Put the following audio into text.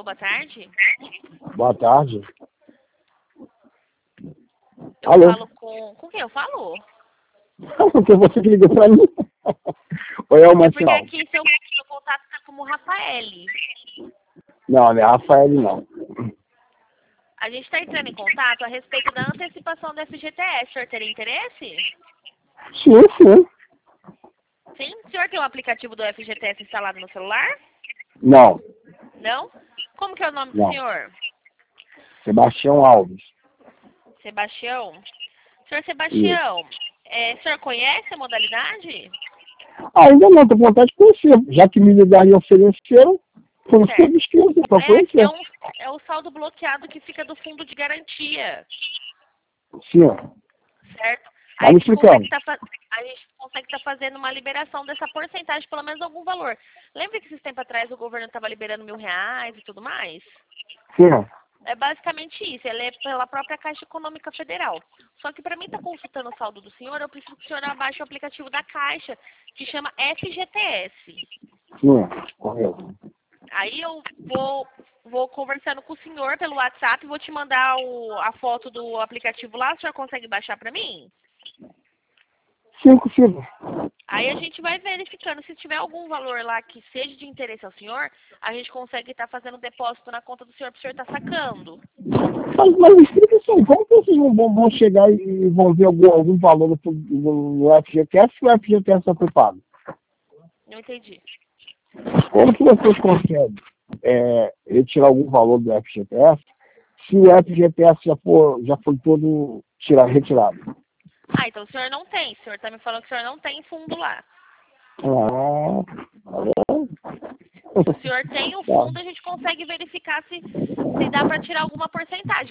Alô, boa tarde. Boa tarde. Eu Alô? falo com quem eu falo? Porque você que ligou pra mim. Oi, é o É porque Marcinal. aqui seu contato tá como Rafael. Não, não é Rafael, não. A gente está entrando em contato a respeito da antecipação do FGTS. O senhor teria interesse? Sim, sim. Sim? O senhor tem o aplicativo do FGTS instalado no celular? Não, Não? Como que é o nome do não. senhor? Sebastião Alves. Sebastião? Senhor Isso. Sebastião, o senhor conhece a modalidade? Ainda não, tô com vontade de conhecer. Já que me ligaram e ofereceram, por isso que eu Certo. busquei pra conhecer. É o saldo bloqueado que fica do fundo de garantia, Sim. certo? Tá Aí me a gente consegue explicando. estar fazendo uma liberação dessa porcentagem, pelo menos algum valor. Lembra que esses tempos atrás o governo estava liberando R$ 1.000 e tudo mais? Sim. É basicamente isso, ele é pela própria Caixa Econômica Federal. Só que para mim estar consultando o saldo do senhor, eu preciso que o senhor abaixe o aplicativo da Caixa, que chama FGTS. Sim, correto. Aí eu vou conversando com o senhor pelo WhatsApp e vou te mandar a foto do aplicativo lá. O senhor consegue baixar para mim? Sim, consigo. Aí a gente vai verificando. Se tiver algum valor lá que seja de interesse ao senhor, a gente consegue estar fazendo depósito na conta do senhor para o senhor estar sacando. Mas me explica isso aí. Como que vocês vão chegar e vão ver algum valor no FGTS se o FGTS já foi pago? Não entendi. Como que vocês conseguem retirar algum valor do FGTS se o FGTS já foi todo retirado? Ah, então o senhor não tem. O senhor está me falando que o senhor não tem fundo lá. Ah, Se o senhor tem o tá. fundo, a gente consegue verificar se dá para tirar alguma porcentagem.